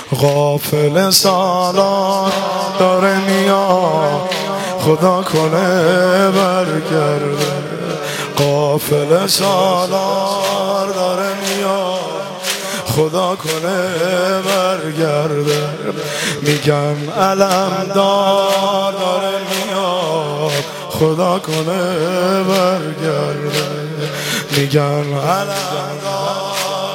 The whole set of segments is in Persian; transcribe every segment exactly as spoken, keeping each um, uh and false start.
غافل سالار داره میاد، خدا کنه برگرده. غافل سالار داره میاد، خدا کنه برگرده. میگن علم دار داره میاد، خدا کنه برگرده. میگن علم دار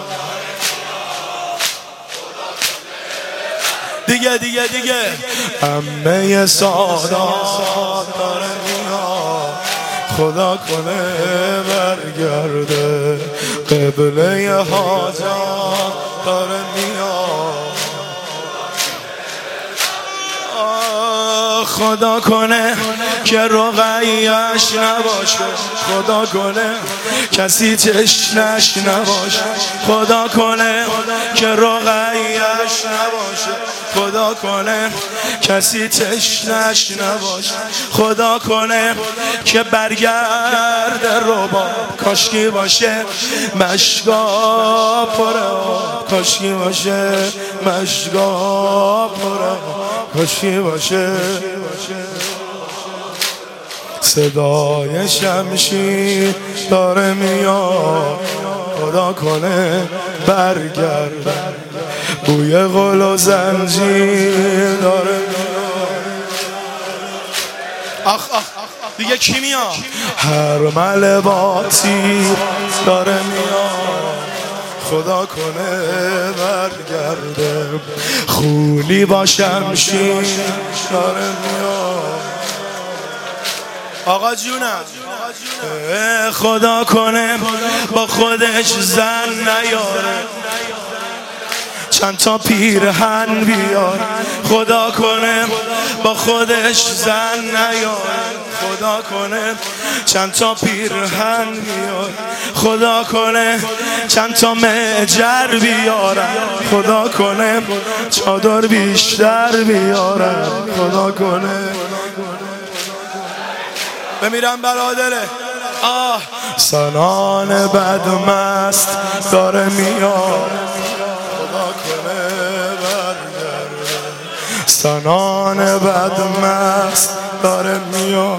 دیگه دیگه دیگه عمه سادات داره میاد، خدا کنه برگرده. قبله حاجات داره میاد، خدا کنه که رقیه‌اش نباشه، خدا کنه کسی تشنش نباشه، خدا کنه که رقیه‌اش نباشه، خدا کنه کسی تشنش نباشه، خدا کنه که برگرده رباب، کاشکی باشه مشکا پره، کاشکی باشه مشکا پره، کاشکی باشه. صدای شمشیر داره میاد، خدا کنه برگرده. بوی غل و زنجیر داره میاد. آخ آخ دیگه کی میاد؟ هر مل با تیر داره میاد، خدا کنه برگرده. خونی با شمشیر داره میاد. آقا جونم خدا کنه با خودش زن نیاره، چند تا پیرهن بیار، خدا کنه با خودش زن نیاره، خدا کنه چند تا پیرهن بیار، خدا کنه چند تا مجر بیارن، خدا کنه چادر بیشتر بیارن، خدا کنه بمیرم برادره. آه سنان بدمست داره میاد، خدا کنه برگرده. سنان بدمست داره میاد،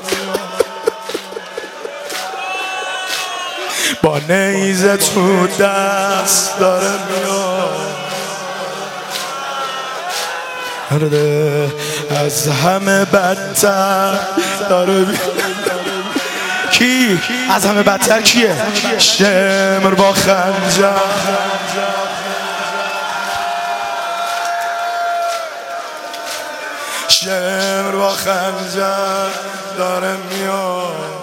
با نیزه تو دست داره میاد. از همه بدتر داره میاد. کی؟ از همه بدتر کیه؟ شمر با خنجر، شمر با خنجر داره میاد.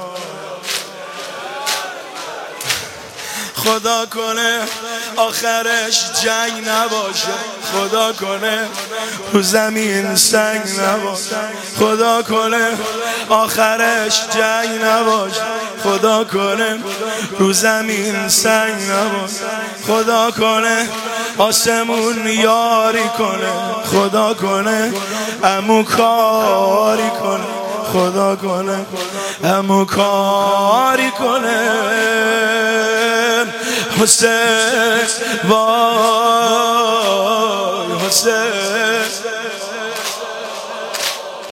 خدا کنه آخرش جنگ نباشه، خدا کنه رو زمین سنگ نباشه، خدا کنه آخرش جنگ نباشه، خدا کنه رو زمین سنگ نباشه، خدا کنه آسمون یاری کنه، خدا کنه عمو کاری کنه، خدا کنه عمو کاری کنه. حسین وای حسین